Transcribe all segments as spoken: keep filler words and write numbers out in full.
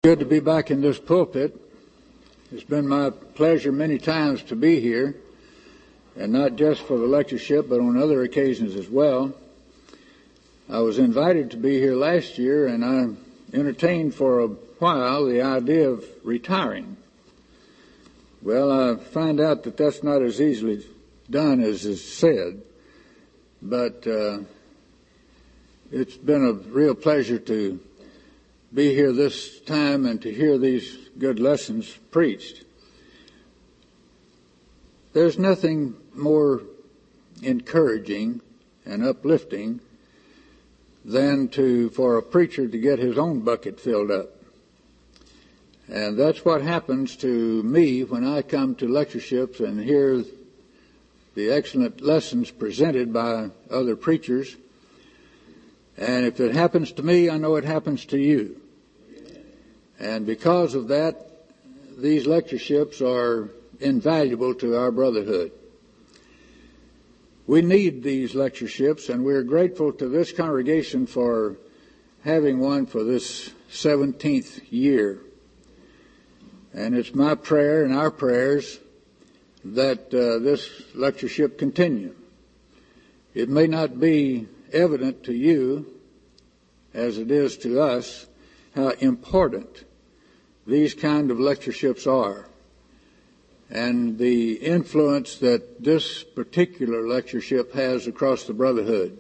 Good to be back in this pulpit. It's been my pleasure many times to be here, and not just for the lectureship, but on other occasions as well. I was invited to be here last year, and I entertained for a while the idea of retiring. Well, I find out that that's not as easily done as is said, but uh, it's been a real pleasure to be here this time and to hear these good lessons preached. There's nothing more encouraging and uplifting than to for a preacher to get his own bucket filled up. And that's what happens to me when I come to lectureships and hear the excellent lessons presented by other preachers. And if it happens to me, I know it happens to you. And because of that, these lectureships are invaluable to our brotherhood. We need these lectureships, and we're grateful to this congregation for having one for this seventeenth year. And it's my prayer and our prayers that uh, this lectureship continue. It may not be evident to you, as it is to us, how important these kind of lectureships are, and the influence that this particular lectureship has across the brotherhood.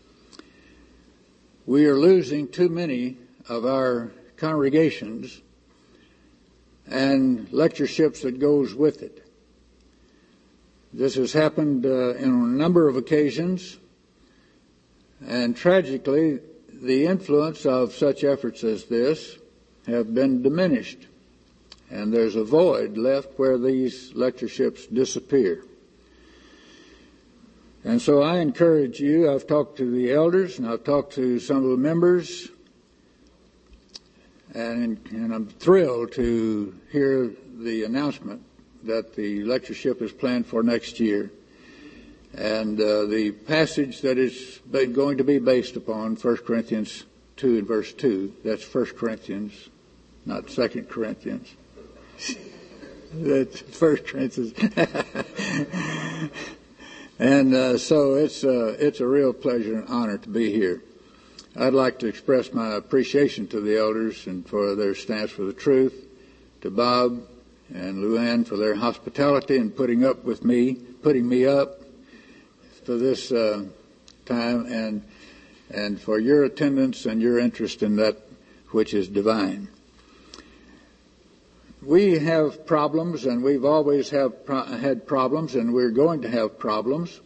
We are losing too many of our congregations and lectureships that goes with it. This has happened uh, in a number of occasions, and tragically, the influence of such efforts as this have been diminished, and there's a void left where these lectureships disappear. And so I encourage you, I've talked to the elders and I've talked to some of the members, and, and I'm thrilled to hear the announcement that the lectureship is planned for next year. And uh, the passage that is going to be based upon, First Corinthians two and verse two, that's First Corinthians, not Second Corinthians. That's First Corinthians. And uh, so it's, uh, it's a real pleasure and honor to be here. I'd like to express my appreciation to the elders and for their stance for the truth, to Bob and Luann for their hospitality and putting up with me, putting me up for this uh, time, and and for your attendance and your interest in that which is divine. We have problems, and we've always have pro- had problems, and we're going to have problems.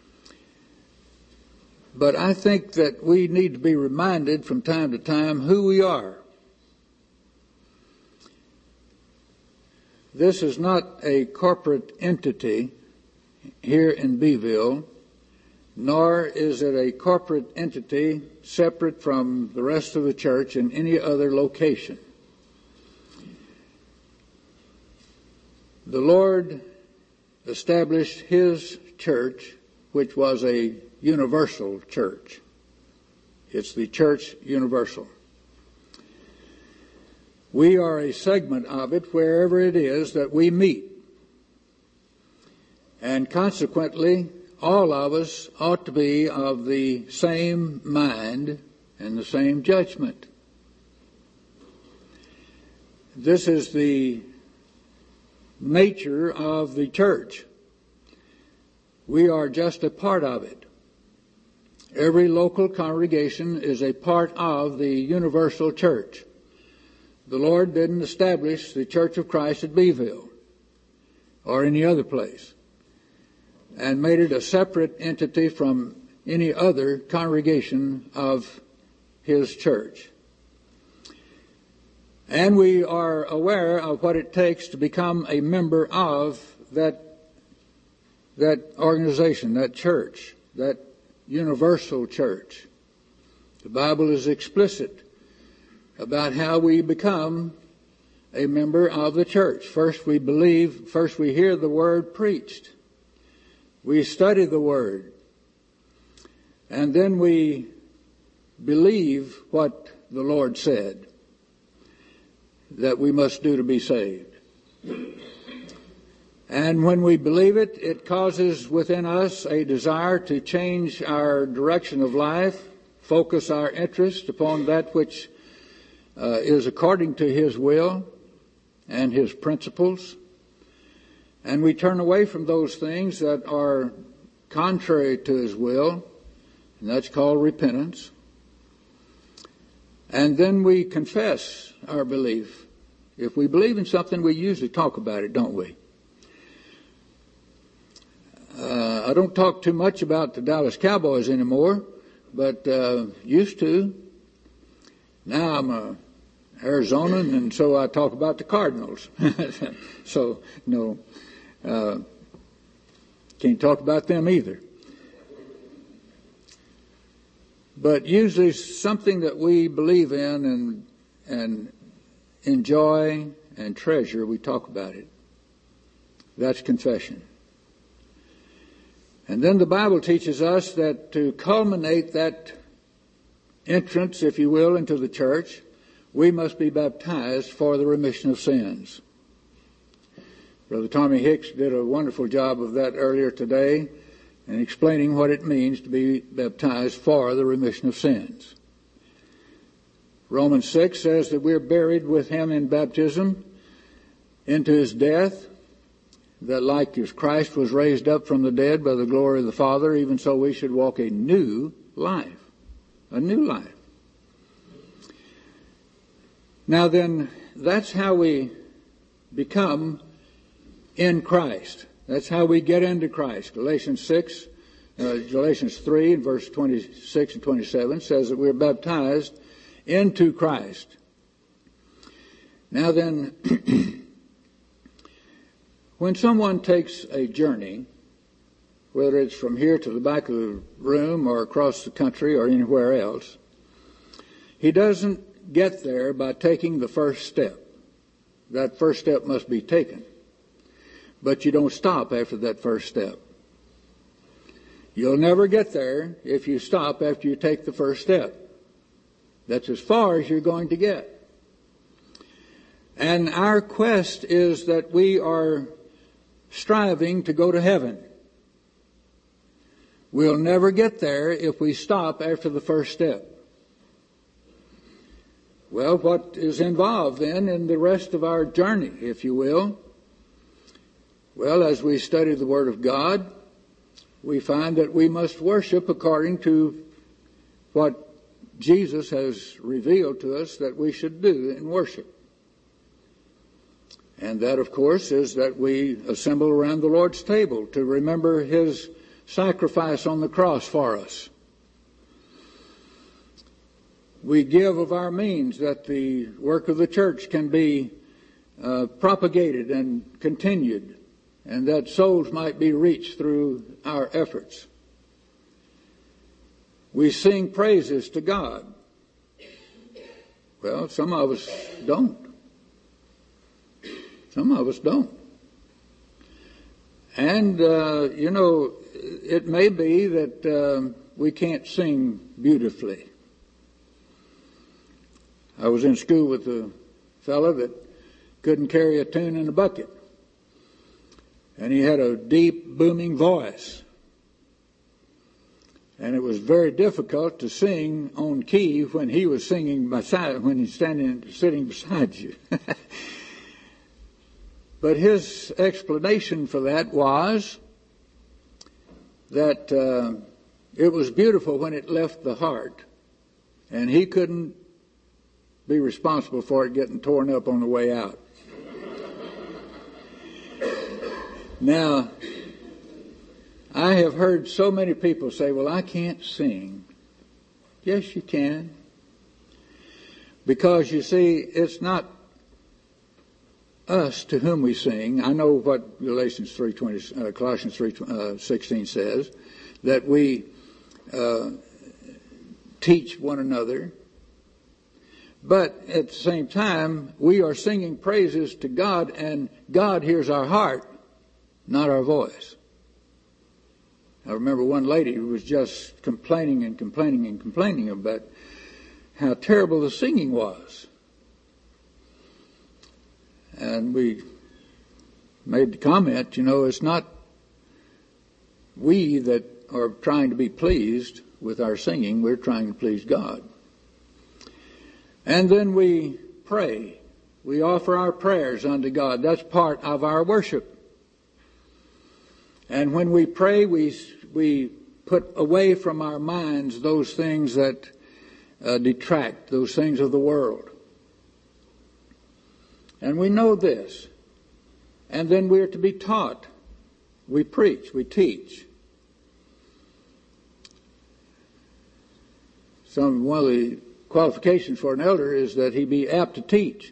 But I think that we need to be reminded from time to time who we are. This is not a corporate entity here in Beeville, nor is it a corporate entity separate from the rest of the church in any other location. The Lord established His church, which was a universal church. It's the church universal. We are a segment of it wherever it is that we meet. And consequently, all of us ought to be of the same mind and the same judgment. This is the nature of the church. We are just a part of it. Every local congregation is a part of the universal church. The Lord didn't establish the Church of Christ at Beeville or any other place and made it a separate entity from any other congregation of His church. And we are aware of what it takes to become a member of that, that organization, that church, that universal church. The Bible is explicit about how we become a member of the church. First we believe, first we hear the word preached. We study the word. And then we believe what the Lord said. that we must do to be saved. And when we believe it, it causes within us a desire to change our direction of life, focus our interest upon that which uh, is according to His will and His principles. And we turn away from those things that are contrary to His will, and that's called repentance. And then we confess our belief. If we believe in something, we usually talk about it, don't we? Uh, I don't talk too much about the Dallas Cowboys anymore, but uh, used to. Now I'm a Arizonan, and so I talk about the Cardinals. So, no, uh, can't talk about them either. But usually something that we believe in and and enjoy and treasure, we talk about it. That's confession. And then the Bible teaches us that to culminate that entrance, if you will, into the church, we must be baptized for the remission of sins. Brother Tommy Hicks did a wonderful job of that earlier today in explaining what it means to be baptized for the remission of sins. Romans six says that we're buried with Him in baptism into His death, that like as Christ was raised up from the dead by the glory of the Father, even so we should walk a new life. A new life. Now then, that's how we become in Christ. That's how we get into Christ. Galatians six, uh, Galatians three, and verse twenty-six and twenty-seven says that we're baptized into Christ. Now then, when someone takes a journey, whether it's from here to the back of the room or across the country or anywhere else, he doesn't get there by taking the first step. That first step must be taken. But you don't stop after that first step. You'll never get there if you stop after you take the first step. That's as far as you're going to get. And our quest is that we are striving to go to heaven. We'll never get there if we stop after the first step. Well, what is involved then in the rest of our journey, if you will? Well, as we study the Word of God, we find that we must worship according to what Jesus has revealed to us that we should do in worship. And that, of course, is that we assemble around the Lord's table to remember His sacrifice on the cross for us. We give of our means that the work of the church can be uh, propagated and continued, and that souls might be reached through our efforts. We sing praises to God. Well, some of us don't. Some of us don't. And, uh, you know, it may be that uh, we can't sing beautifully. I was in school with a fellow that couldn't carry a tune in a bucket. And he had a deep, booming voice. And it was very difficult to sing on key when he was singing beside, when he's standing, sitting beside you. But his explanation for that was that uh, it was beautiful when it left the heart, and he couldn't be responsible for it getting torn up on the way out. Now, I have heard so many people say, well, I can't sing. Yes, you can. Because, you see, it's not us to whom we sing. I know what Galatians three twenty, uh, Colossians three sixteen says, that we uh, teach one another. But at the same time, we are singing praises to God, and God hears our heart, not our voice. I remember one lady who was just complaining and complaining and complaining about how terrible the singing was. and we made the comment, you know, it's not we that are trying to be pleased with our singing, we're trying to please God. And then we pray. We offer our prayers unto God. That's part of our worship. And when we pray, we we put away from our minds those things that uh, detract, those things of the world. And we know this. And then we are to be taught. We preach, we teach. Some one of the qualifications for an elder is that he be apt to teach.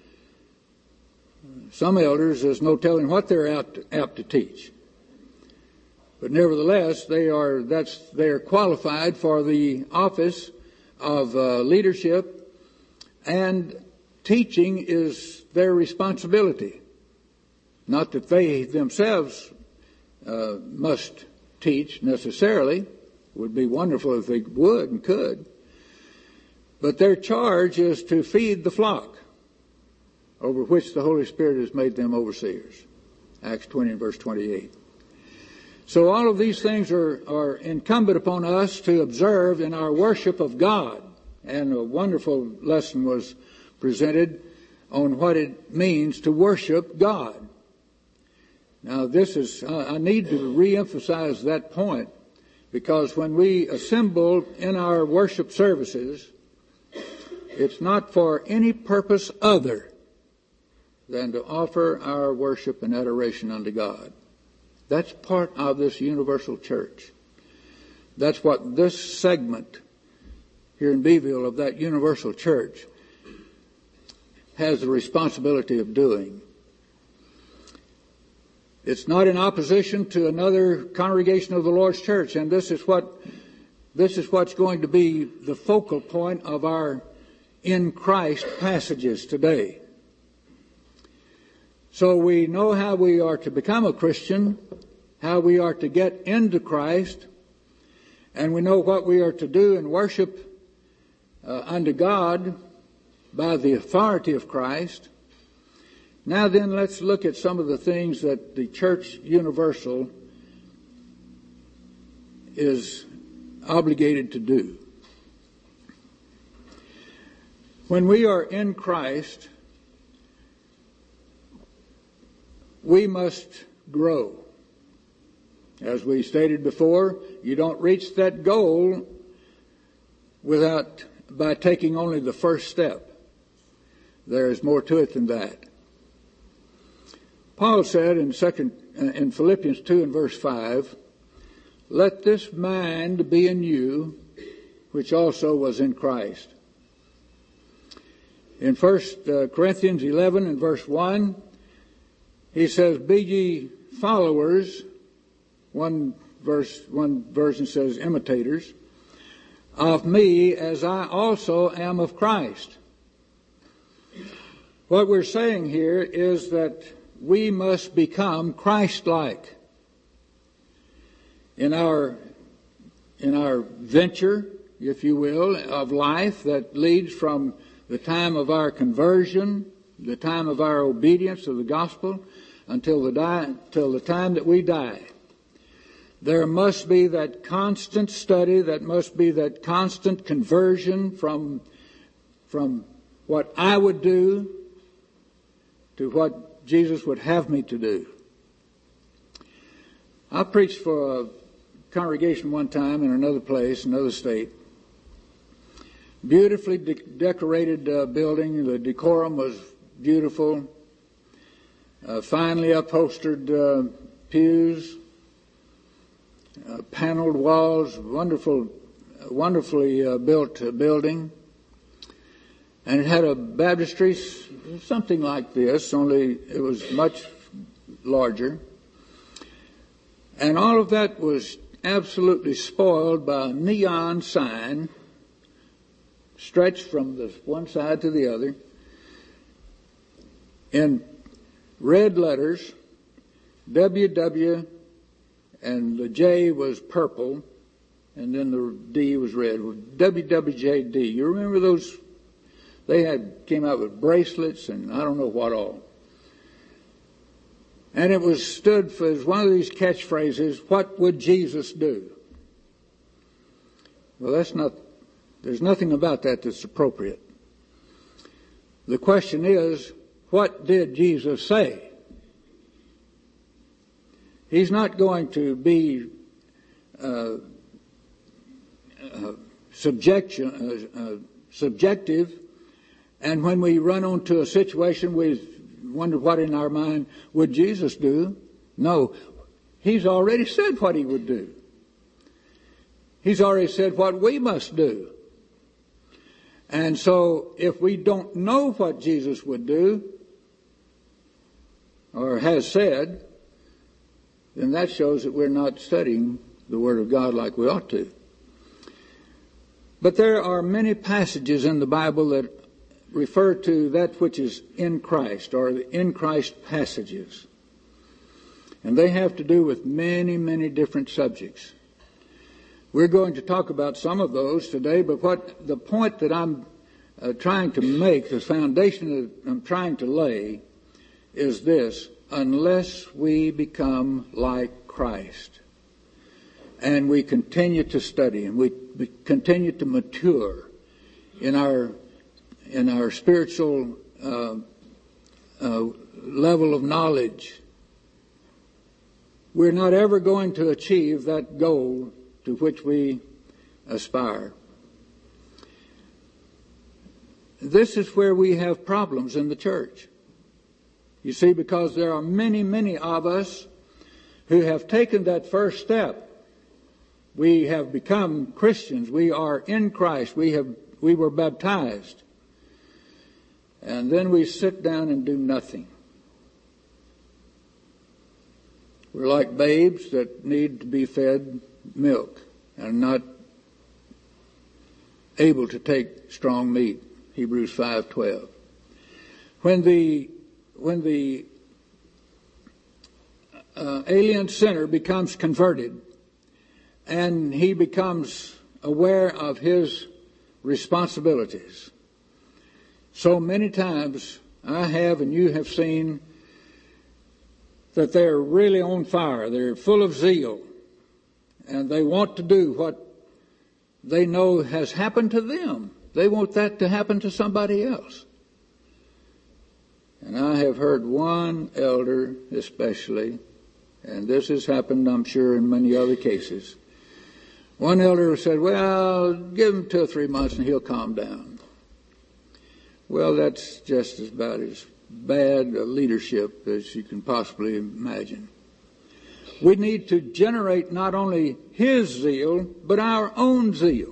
Some elders, there's no telling what they're apt to, apt to teach. But nevertheless, they are that's they are qualified for the office of uh, leadership, and teaching is their responsibility. Not that they themselves uh, must teach necessarily. It would be wonderful if they would and could. But their charge is to feed the flock, over which the Holy Spirit has made them overseers. Acts twenty and verse twenty-eight. So all of these things are, are incumbent upon us to observe in our worship of God. And a wonderful lesson was presented on what it means to worship God. Now this is, I need to reemphasize that point, because when we assemble in our worship services, it's not for any purpose other than to offer our worship and adoration unto God. That's part of this universal church. That's what this segment here in Beeville of that universal church has the responsibility of doing. It's not in opposition to another congregation of the Lord's church, and this is what this is what's going to be the focal point of our in Christ passages today. So we know how we are to become a Christian, how we are to get into Christ, and we know what we are to do in worship uh, unto God by the authority of Christ. Now then, let's look at some of the things that the Church Universal is obligated to do. When we are in Christ, we must grow. As we stated before, you don't reach that goal without by taking only the first step. There is more to it than that. Paul said in second in Philippians two and verse five, "Let this mind be in you, which also was in Christ." In First Corinthians eleven and verse one, he says, "Be ye followers," one verse, one version says imitators, "of me as I also am of Christ." What we're saying here is that we must become Christ-like in our, in our venture, if you will, of life that leads from the time of our conversion, the time of our obedience to the gospel, until the, die, until the time that we die. There must be that constant study, that must be that constant conversion from, from what I would do to what Jesus would have me to do. I preached for a congregation one time in another place, another state. Beautifully de- decorated uh, building. The decorum was beautiful. Uh, finely upholstered uh, pews. Uh, paneled walls, wonderful, wonderfully uh, built uh, building. And it had a baptistry, something like this, only it was much larger. And all of that was absolutely spoiled by a neon sign stretched from the one side to the other in red letters, W W, and the J was purple, and then the D was red. W W J D. You remember those? They had came out with bracelets and I don't know what all. And it was stood for as one of these catchphrases, what would Jesus do? Well, that's not, there's nothing about that that's appropriate. The question is, what did Jesus say? He's not going to be uh, uh, subjection, uh, uh, subjective, and when we run onto a situation we wonder what in our mind would Jesus do. No, he's already said what he would do. He's already said what we must do. And so if we don't know what Jesus would do or has said, then that shows that we're not studying the Word of God like we ought to. But there are many passages in the Bible that refer to that which is in Christ, or the in Christ passages. And they have to do with many, many different subjects. We're going to talk about some of those today, but what the point that I'm uh, trying to make, the foundation that I'm trying to lay, is this: unless we become like Christ, and we continue to study, and we, we continue to mature in our in our spiritual uh, uh, level of knowledge, we're not ever going to achieve that goal to which we aspire. This is where we have problems in the church. You see, because there are many, many of us who have taken that first step. We have become Christians. We are in Christ. We have we were baptized. And then we sit down and do nothing. We're like babes that need to be fed milk and not able to take strong meat. Hebrews five twelve. When the when the uh, alien sinner becomes converted and he becomes aware of his responsibilities, so many times I have and you have seen that they're really on fire. They're full of zeal. And they want to do what they know has happened to them. They want that to happen to somebody else. And I have heard one elder especially, and this has happened, I'm sure, in many other cases. One elder said, well, give him two or three months and he'll calm down. Well, that's just about as bad a leadership as you can possibly imagine. We need to generate not only his zeal, but our own zeal.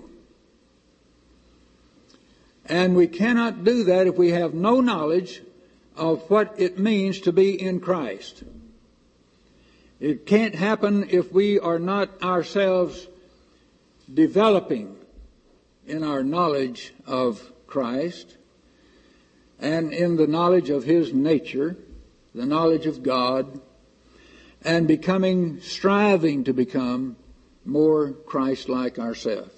And we cannot do that if we have no knowledge of what it means to be in Christ. It can't happen if we are not ourselves developing in our knowledge of Christ and in the knowledge of his nature, the knowledge of God, and becoming, striving to become more Christ-like ourselves.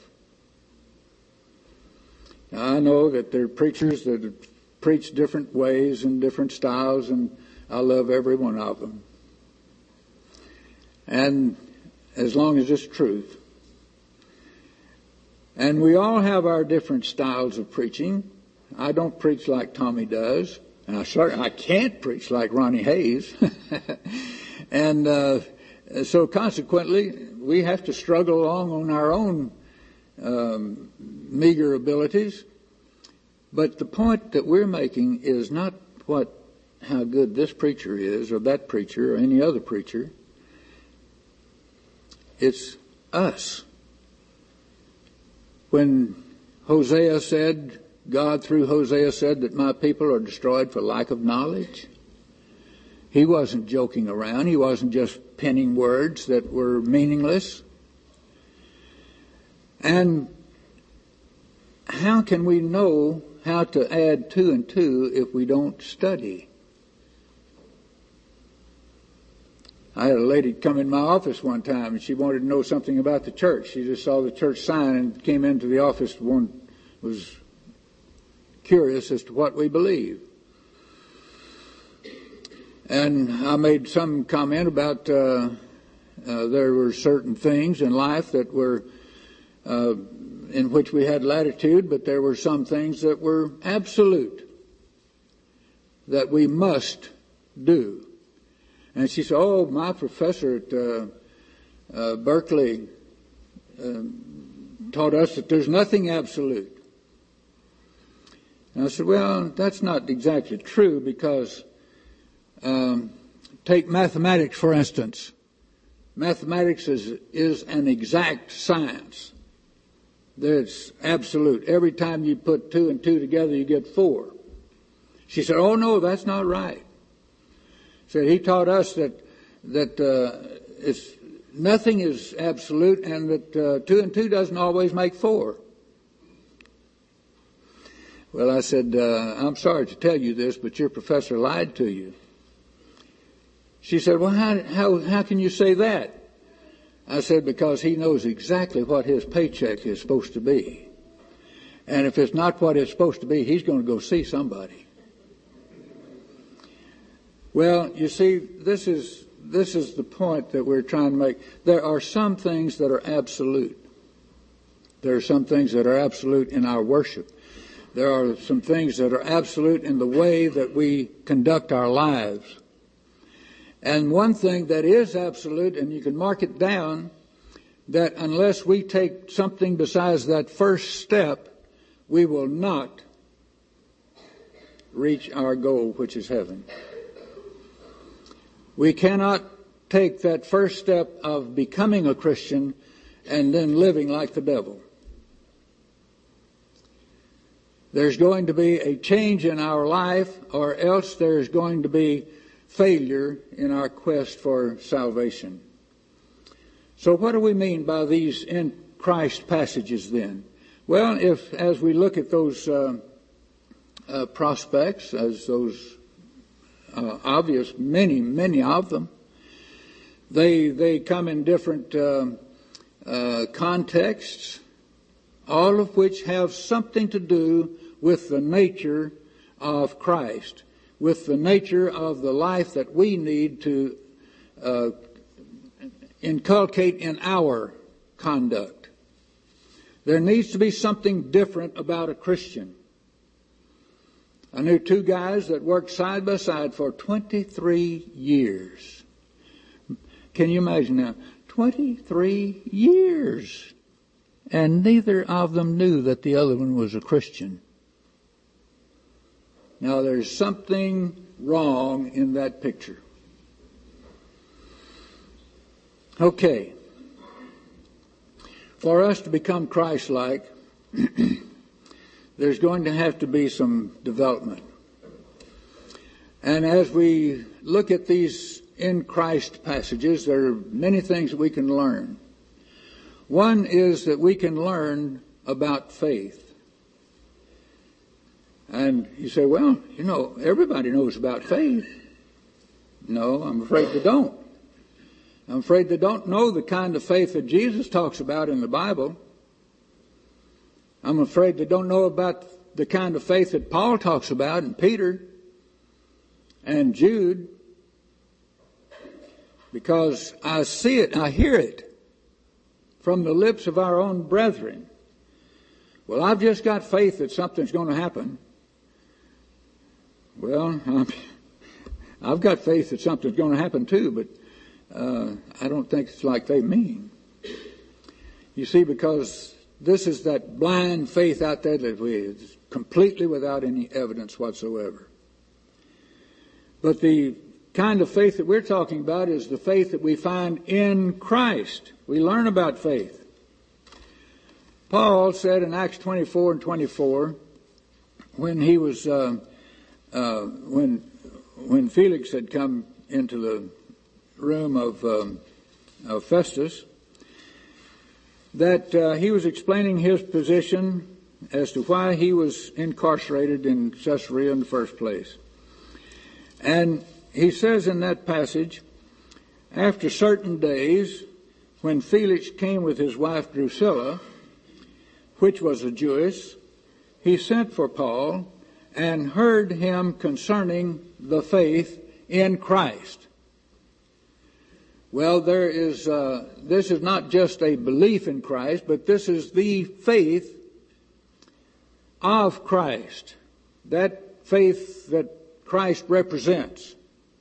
Now, I know that there are preachers that preach different ways and different styles, and I love every one of them. And as long as it's truth. And we all have our different styles of preaching. I don't preach like Tommy does, and I certainly I can't preach like Ronnie Hayes. And uh, so consequently, we have to struggle along on our own um, meager abilities. But the point that we're making is not what how good this preacher is or that preacher or any other preacher. It's us. When Hosea said, God through Hosea said that my people are destroyed for lack of knowledge, he wasn't joking around. He wasn't just penning words that were meaningless. And how can we know how to add two and two if we don't study? I had a lady come in my office one time, and she wanted to know something about the church. She just saw the church sign and came into the office. One was curious as to what we believe. And I made some comment about uh, uh, there were certain things in life that were uh, in which we had latitude, but there were some things that were absolute, that we must do. And she said, oh, my professor at uh, uh, Berkeley uh, taught us that there's nothing absolute. And I said, well, that's not exactly true, because um, take mathematics, for instance. Mathematics is, is an exact science. That's absolute. Every time you put two and two together, you get four. She said, oh, no, that's not right. So he taught us that that uh, it's, nothing is absolute, and that uh, two and two doesn't always make four. Well, I said, uh, I'm sorry to tell you this, but your professor lied to you. She said, well, how, how, how can you say that? I said, because he knows exactly what his paycheck is supposed to be. And if it's not what it's supposed to be, he's going to go see somebody. Well, you see, this is this is the point that we're trying to make. There are some things that are absolute. There are some things that are absolute in our worship. There are some things that are absolute in the way that we conduct our lives. And one thing that is absolute, and you can mark it down, that unless we take something besides that first step, we will not reach our goal, which is heaven. We cannot take that first step of becoming a Christian and then living like the devil. There's going to be a change in our life, or else there's going to be failure in our quest for salvation. So what do we mean by these in Christ passages then? Well, if as we look at those uh, uh, prospects, as those uh, obvious, many, many of them, they they come in different uh, uh, contexts, all of which have something to do with the nature of Christ, with the nature of the life that we need to uh, inculcate in our conduct. There needs to be something different about a Christian. I knew two guys that worked side by side for twenty-three years. Can you imagine now? twenty-three years. And neither of them knew that the other one was a Christian. Now, there's something wrong in that picture. Okay. For us to become Christ-like, there's going to have to be some development. And as we look at these in Christ passages, there are many things that we can learn. One is that we can learn about faith. And you say, well, you know, everybody knows about faith. No, I'm afraid they don't. I'm afraid they don't know the kind of faith that Jesus talks about in the Bible. I'm afraid they don't know about the kind of faith that Paul talks about in Peter and Jude, because I see it, I hear it from the lips of our own brethren. Well, I've just got faith that something's going to happen. Well, I'm, I've got faith that something's going to happen too, but uh, I don't think it's like they mean. You see, because this is that blind faith out there that we is completely without any evidence whatsoever. But the kind of faith that we're talking about is the faith that we find in Christ. We learn about faith. Paul said in Acts twenty-four and twenty-four, when he was, uh, uh, when when Felix had come into the room of, um, of Festus, that uh, he was explaining his position as to why he was incarcerated in Caesarea in the first place. And he says in that passage, after certain days, when Felix came with his wife Drusilla, which was a Jewess, he sent for Paul and heard him concerning the faith in Christ. Well, there is, uh, this is not just a belief in Christ, but this is the faith of Christ. That faith that Christ represents.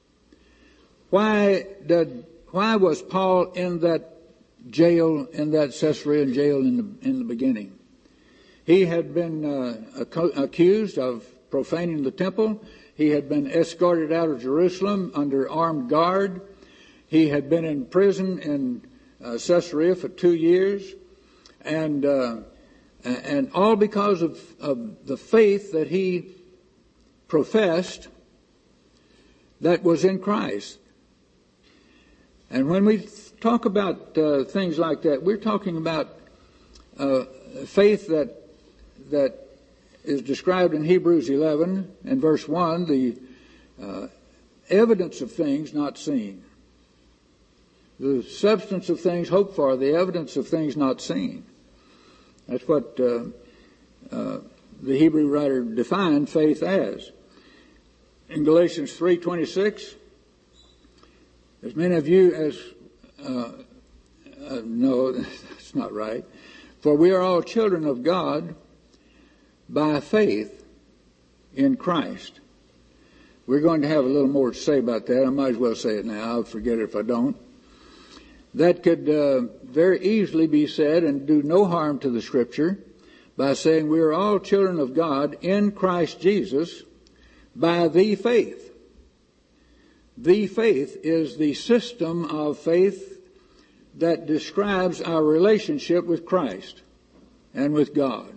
Why did, why was Paul in that jail, in that Caesarean jail in the, in the beginning? He had been uh, accused of profaning the temple. He had been escorted out of Jerusalem under armed guard. He had been in prison in uh, Caesarea for two years. And, uh, and all because of, of the faith that he professed that was in Christ. And when we talk about uh, things like that, we're talking about uh, faith that that is described in Hebrews eleven and verse one, the uh, evidence of things not seen. The substance of things hoped for, the evidence of things not seen. That's what uh, uh, the Hebrew writer defined faith as. In Galatians three twenty-six, as many of you as, uh, uh, no, that's not right. For we are all children of God by faith in Christ. We're going to have a little more to say about that. I might as well say it now. I'll forget it if I don't. That could uh, very easily be said and do no harm to the Scripture by saying we are all children of God in Christ Jesus by the faith. The faith is the system of faith that describes our relationship with Christ and with God.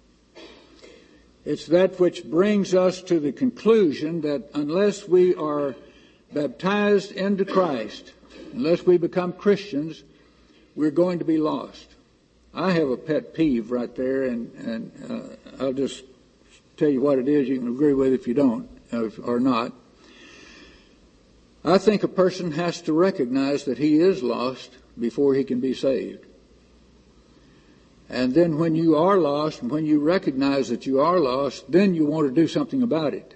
It's that which brings us to the conclusion that unless we are baptized into Christ, unless we become Christians, we're going to be lost. I have a pet peeve right there, and, and uh, I'll just tell you what it is. You can agree with it if you don't, uh, or not. I think a person has to recognize that he is lost before he can be saved. And then when you are lost, and when you recognize that you are lost, then you want to do something about it.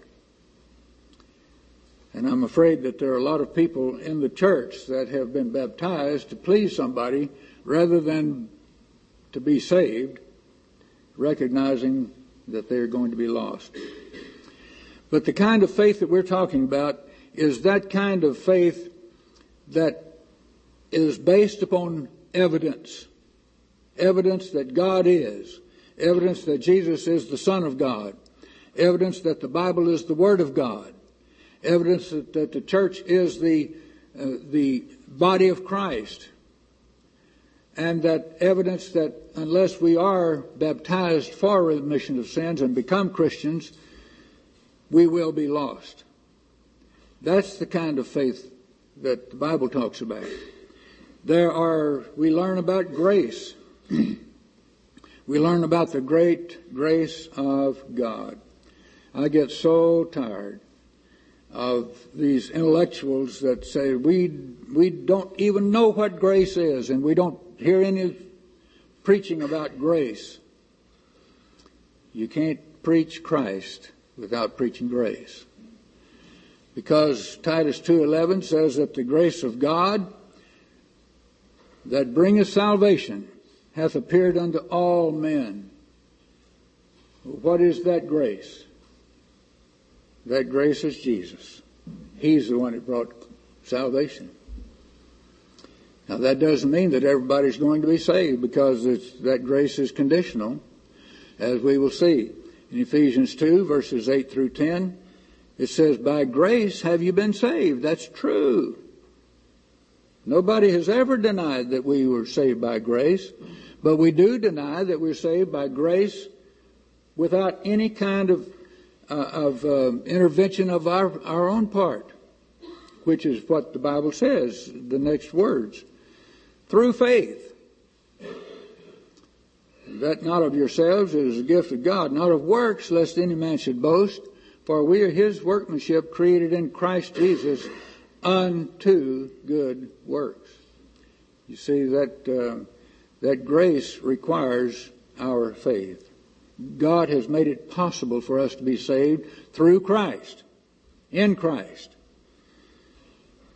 And I'm afraid that there are a lot of people in the church that have been baptized to please somebody rather than to be saved, recognizing that they're going to be lost. But the kind of faith that we're talking about is that kind of faith that is based upon evidence. Evidence that God is. Evidence that Jesus is the Son of God. Evidence that the Bible is the Word of God. Evidence that, that the church is the, uh, the body of Christ. And that evidence that unless we are baptized for remission of sins and become Christians, we will be lost. That's the kind of faith that the Bible talks about. There are, we learn about grace. We learn about the great grace of God. I get so tired of these intellectuals that say we we don't even know what grace is, and we don't hear any preaching about grace. You can't preach Christ without preaching grace. Because Titus two eleven says that the grace of God that bringeth salvation hath appeared unto all men. What is that grace? That grace is Jesus. He's the one that brought salvation. Now that doesn't mean that everybody's going to be saved, because it's, that grace is conditional, as we will see. In Ephesians two, verses eight through ten, it says, by grace have you been saved. That's true. Nobody has ever denied that we were saved by grace, but we do deny that we're saved by grace without any kind of uh, of uh, intervention of our, our own part, which is what the Bible says, the next words. Through faith. That not of yourselves, it is a gift of God, not of works, lest any man should boast. For we are his workmanship, created in Christ Jesus unto good works. You see, that uh, that grace requires our faith. God has made it possible for us to be saved through Christ, in Christ.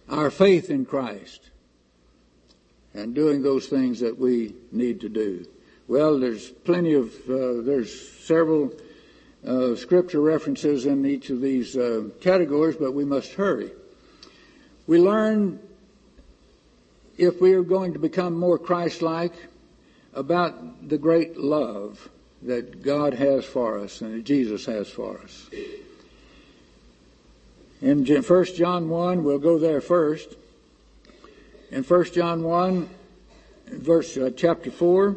our faith in Christ and doing those things that we need to do. Well, there's plenty of, uh, there's several uh, scripture references in each of these uh, categories, but we must hurry. We learn, if we are going to become more Christ-like, about the great love that God has for us and that Jesus has for us. In First John one, we'll go there first. In First John one, verse uh, chapter four,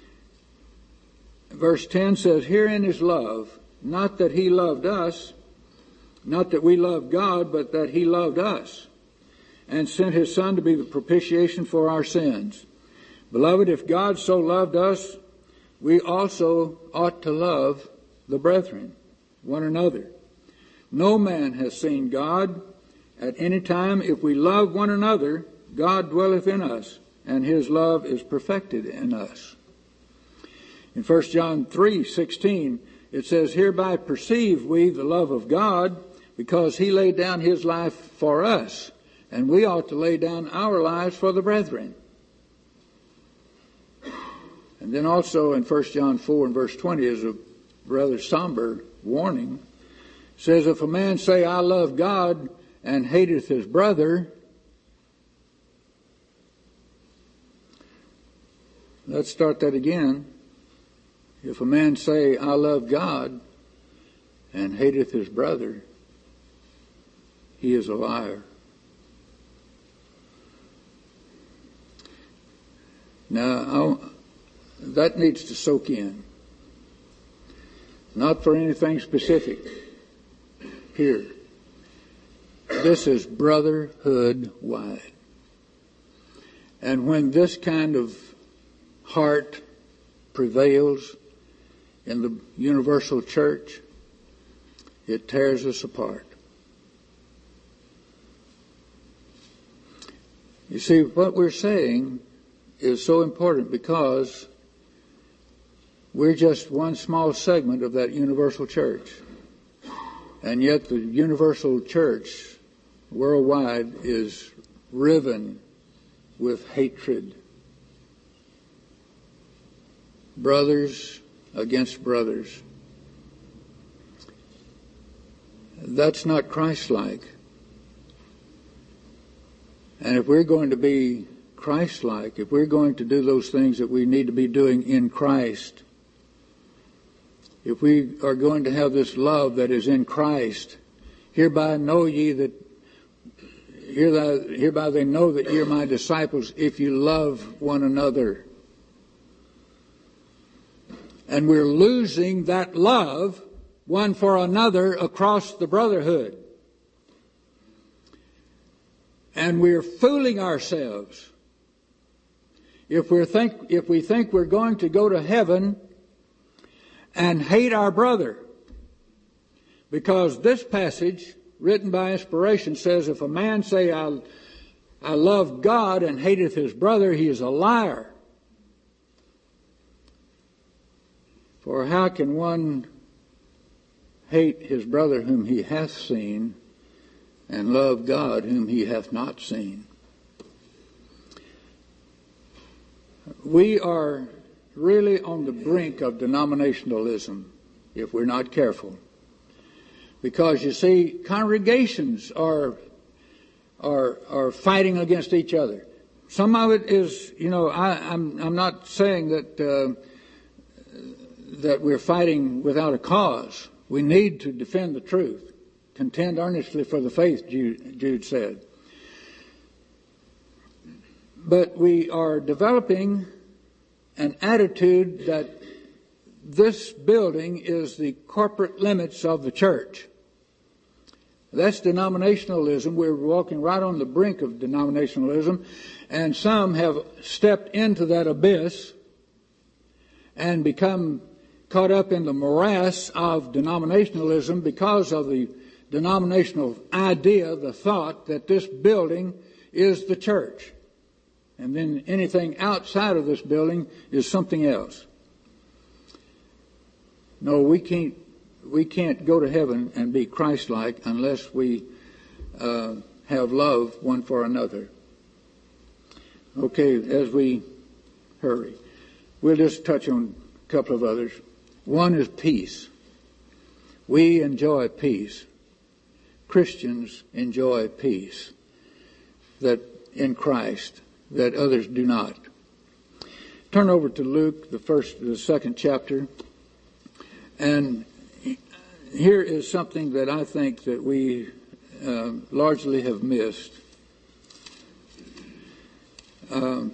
verse ten says, "Herein is love, not that he loved us, not that we loved God, but that he loved us, and sent his Son to be the propitiation for our sins. Beloved, if God so loved us, we also ought to love the brethren, one another. No man has seen God at any time. If we love one another, God dwelleth in us, and his love is perfected in us." In First John three sixteen, it says, "Hereby perceive we the love of God, because he laid down his life for us, and we ought to lay down our lives for the brethren." And then also in First John four and verse twenty is a rather somber warning. It says, "If a man say, I love God, and hateth his brother," let's start that again. "If a man say, I love God, and hateth his brother, he is a liar." Now, I'll, that needs to soak in. Not for anything specific here. This is brotherhood wide. And when this kind of heart prevails in the universal church, it tears us apart. You see, what we're saying is so important because we're just one small segment of that universal church. And yet the universal church worldwide is riven with hatred. Brothers against brothers. That's not Christ-like. And if we're going to be Christ-like, if we're going to do those things that we need to be doing in Christ, if we are going to have this love that is in Christ, hereby know ye that, hereby they know that ye are my disciples if you love one another. And we're losing that love one for another across the brotherhood. And we're fooling ourselves if we think if we think we're going to go to heaven and hate our brother. Because this passage, written by inspiration, says, if a man say, I, I love God and hateth his brother, he is a liar. For how can one hate his brother whom he hath seen, and love God whom he hath not seen? We are really on the brink of denominationalism if we're not careful. Because you see, congregations are are are fighting against each other. Some of it is, you know, I, I'm I'm not saying that uh, that we're fighting without a cause. We need to defend the truth, contend earnestly for the faith, Jude, Jude said. But we are developing an attitude that this building is the corporate limits of the church. That's denominationalism. We're walking right on the brink of denominationalism, and some have stepped into that abyss and become caught up in the morass of denominationalism because of the denominational idea, the thought that this building is the church. And then anything outside of this building is something else. No, we can't we can't go to heaven and be Christ-like unless we uh, have love one for another. Okay, as we hurry, we'll just touch on a couple of others. One is peace. We enjoy peace. Christians enjoy peace that in Christ that others do not. Turn over to Luke, the first, the second chapter, and here is something that I think that we uh, largely have missed. Um,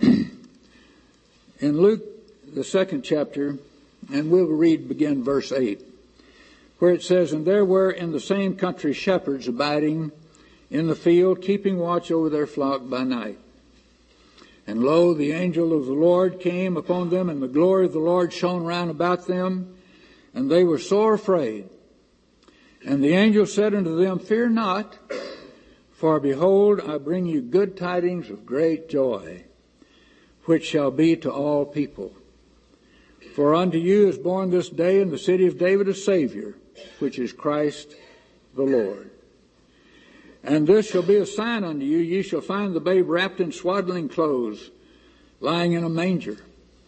in Luke, the second chapter, and we'll read, begin verse eight, where it says, "And there were in the same country shepherds abiding in the field, keeping watch over their flock by night. And lo, the angel of the Lord came upon them, and the glory of the Lord shone round about them, and they were sore afraid. And the angel said unto them, Fear not, for behold, I bring you good tidings of great joy, which shall be to all people. For unto you is born this day in the city of David a Savior, which is Christ the Lord. And this shall be a sign unto you, ye shall find the babe wrapped in swaddling clothes, lying in a manger.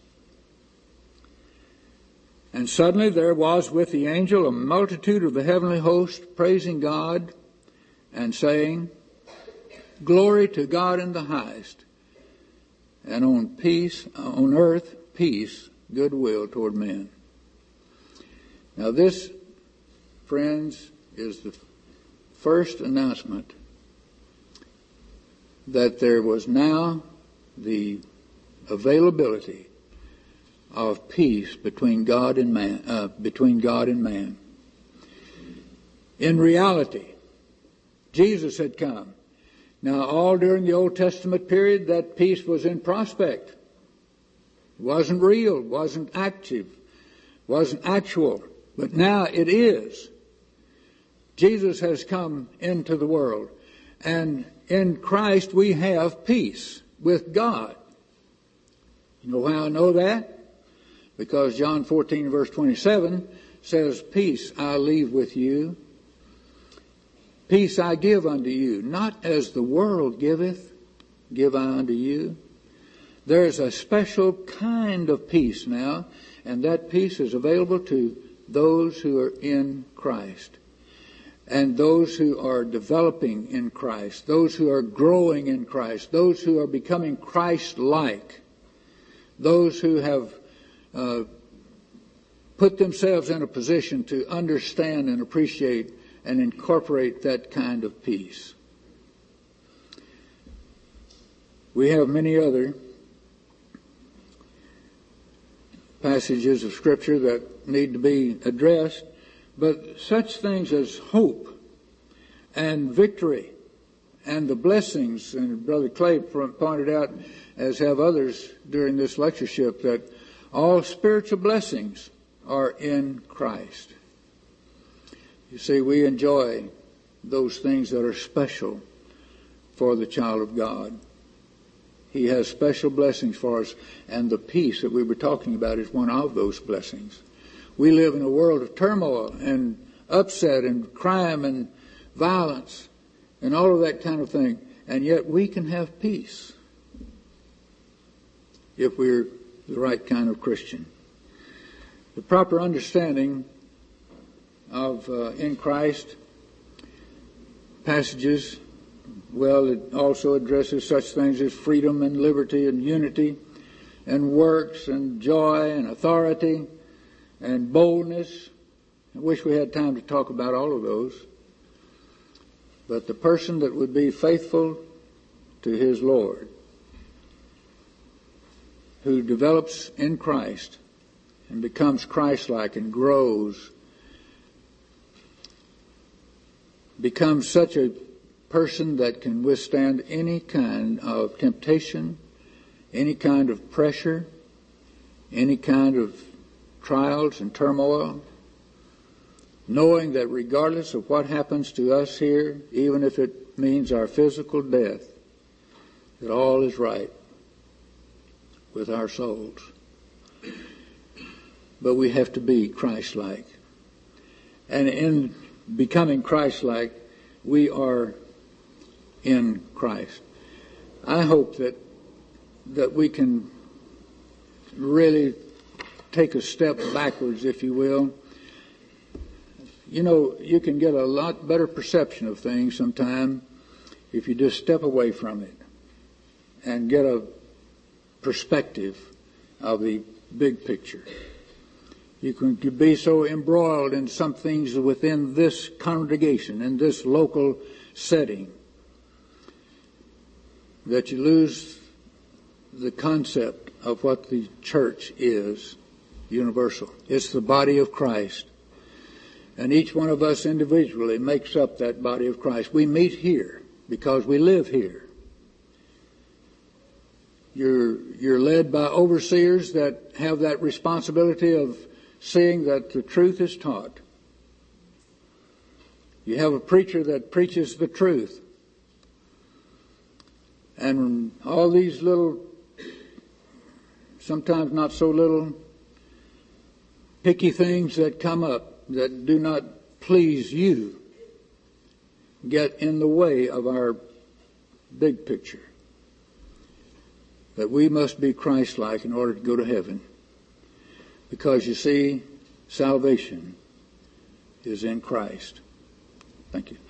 And suddenly there was with the angel a multitude of the heavenly host, praising God and saying, Glory to God in the highest, and on peace, on earth, peace, goodwill toward men." Now this, friends, is the first announcement that there was now the availability of peace between God and man, uh, between God and man. In reality, Jesus had come. Now, all during the Old Testament period, that peace was in prospect. It wasn't real, wasn't active, wasn't actual, but now it is. Jesus has come into the world, and in Christ we have peace with God. You know how I know that? Because John fourteen, verse twenty-seven says, Peace I leave with you, peace I give unto you, not as the world giveth, give I unto you. There is a special kind of peace now, and that peace is available to those who are in Christ, and those who are developing in Christ, those who are growing in Christ, those who are becoming Christ-like, those who have uh, put themselves in a position to understand and appreciate and incorporate that kind of peace. We have many other passages of Scripture that need to be addressed, but such things as hope and victory and the blessings, and Brother Clay pointed out, as have others during this lectureship, that all spiritual blessings are in Christ. You see, we enjoy those things that are special for the child of God. He has special blessings for us, and the peace that we were talking about is one of those blessings. We live in a world of turmoil and upset and crime and violence and all of that kind of thing, and yet we can have peace if we're the right kind of Christian. The proper understanding of uh, in Christ passages, well, it also addresses such things as freedom and liberty and unity and works and joy and authority and boldness. I wish we had time to talk about all of those. But the person that would be faithful to his Lord, who develops in Christ and becomes Christ-like and grows, becomes such a person that can withstand any kind of temptation, any kind of pressure, any kind of trials and turmoil, knowing that regardless of what happens to us here, even if it means our physical death, that all is right with our souls. But we have to be Christ-like. And in becoming Christ-like, we are in Christ. I hope that that we can really take a step backwards, if you will. You know, you can get a lot better perception of things sometime if you just step away from it and get a perspective of the big picture. You can be so embroiled in some things within this congregation, in this local setting, that you lose the concept of what the church is, universal. It's the body of Christ. And each one of us individually makes up that body of Christ. We meet here because we live here. You're, you're led by overseers that have that responsibility of seeing that the truth is taught. You have a preacher that preaches the truth. And all these little, sometimes not so little, picky things that come up that do not please you get in the way of our big picture. That we must be Christ-like in order to go to heaven. Because you see, salvation is in Christ. Thank you.